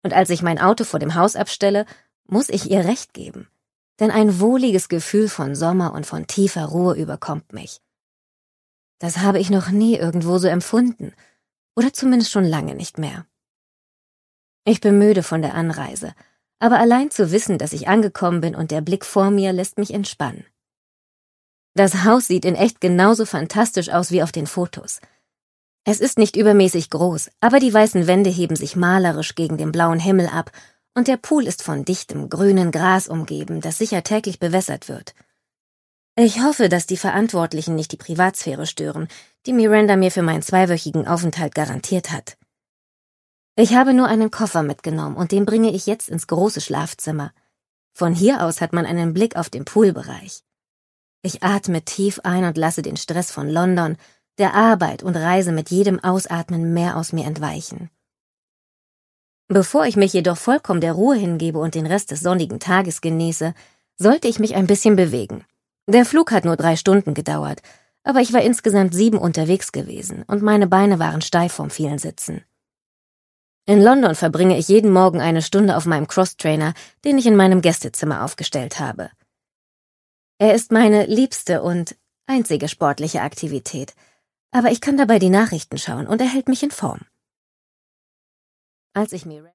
Und als ich mein Auto vor dem Haus abstelle, muss ich ihr recht geben. Denn ein wohliges Gefühl von Sommer und von tiefer Ruhe überkommt mich. Das habe ich noch nie irgendwo so empfunden. Oder zumindest schon lange nicht mehr. Ich bin müde von der Anreise, aber allein zu wissen, dass ich angekommen bin und der Blick vor mir lässt mich entspannen. Das Haus sieht in echt genauso fantastisch aus wie auf den Fotos. Es ist nicht übermäßig groß, aber die weißen Wände heben sich malerisch gegen den blauen Himmel ab und der Pool ist von dichtem, grünen Gras umgeben, das sicher täglich bewässert wird. Ich hoffe, dass die Verantwortlichen nicht die Privatsphäre stören, die Miranda mir für meinen 2-wöchigen Aufenthalt garantiert hat. Ich habe nur einen Koffer mitgenommen und den bringe ich jetzt ins große Schlafzimmer. Von hier aus hat man einen Blick auf den Poolbereich. Ich atme tief ein und lasse den Stress von London, der Arbeit und Reise mit jedem Ausatmen mehr aus mir entweichen. Bevor ich mich jedoch vollkommen der Ruhe hingebe und den Rest des sonnigen Tages genieße, sollte ich mich ein bisschen bewegen. Der Flug hat nur 3 Stunden gedauert, aber ich war insgesamt 7 unterwegs gewesen und meine Beine waren steif vom vielen Sitzen. In London verbringe ich jeden Morgen 1 Stunde auf meinem Crosstrainer, den ich in meinem Gästezimmer aufgestellt habe. Er ist meine liebste und einzige sportliche Aktivität, aber ich kann dabei die Nachrichten schauen und er hält mich in Form. Als ich mir